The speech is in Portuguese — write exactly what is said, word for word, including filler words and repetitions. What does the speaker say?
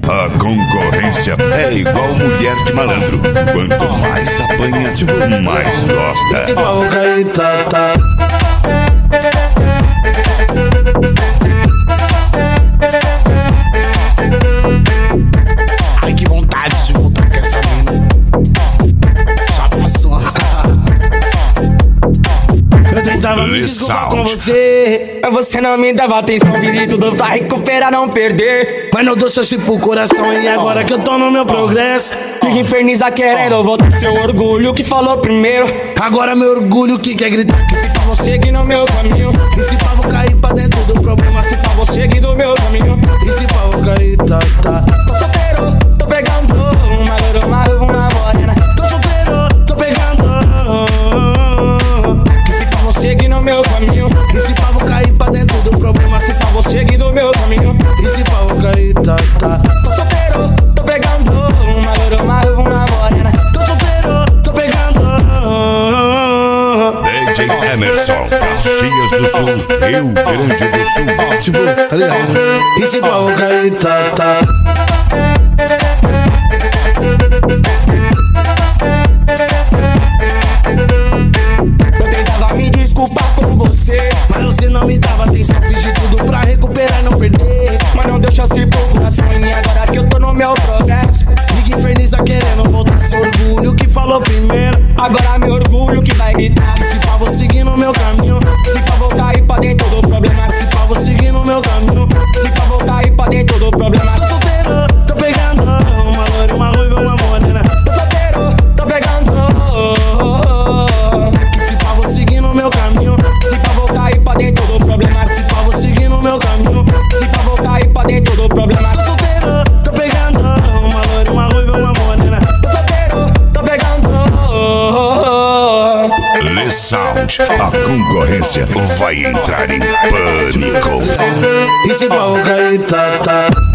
A concorrência é igual mulher de malandro. Quanto mais apanha, mais gosta. Esse pau cair, tá, tá. Ai, que vontade de voltar com essa mina. Já passou. Eu tentava me desculpar com você, mas você não me dava atenção. Fiz tudo pra recuperar, não perder. mas não dou chance pro coração. E agora que eu tô no meu progresso, Fica infernizar querendo voltar seu orgulho que falou primeiro. agora meu orgulho que quer gritar. Que se pra você seguir no meu caminho, E se pá, vou cair pra dentro do problema. Se pá, vou seguir no meu caminho. e se pá, vou cair, tá, tá. Tô solteiro, tô pegando uma loura, uma ruva, uma morena. Tô solteiro, tô pegando. Que se pra você seguir no meu caminho, E se pá, vou cair pra dentro do problema. Se pá, vou seguir no meu caminho. e se pá, vou cair, tá, tá. Tô solteiro, tô pegando uma loura, uma ruva, uma morena. Tô solteiro, tô pegando. D J Emerson, Caxias do Sul, Rio Grande do Sul. Tipo, tá ligado? E se pá, vou cair, tá, tá. Eu tentava me desculpar com você, Mas você não me dava atenção. Fiz de tudo pra recuperar e não perder. mas não deu chance pro coração. E agora que eu tô no meu progresso, Liga inferniza querendo voltar. Seu orgulho que falou primeiro. agora meu orgulho que vai gritar. Que se pá, vou seguir no meu caminho. Que se pra voltar aí pra dentro do problema. Se pá, vou seguir no meu caminho. Que se pra voltar aí pra dentro do problema. Tô solteiro, tô pegando. Uma loira, uma ruiva, uma morena. Tô solteiro, tô pegando. Que se pá, vou seguir no meu caminho. Que se pra voltar aí pra dentro do problema. Se pá, vou seguir no meu caminho. Que se pra voltar aí pra dentro do problema. Tô solteiro, tô pegando. Uma loira, uma ruiva, uma morena. Tô solteiro, tô pegando. Le Sound, a concorrência vai entrar em pânico. E se pá, vou cair, tá, tá.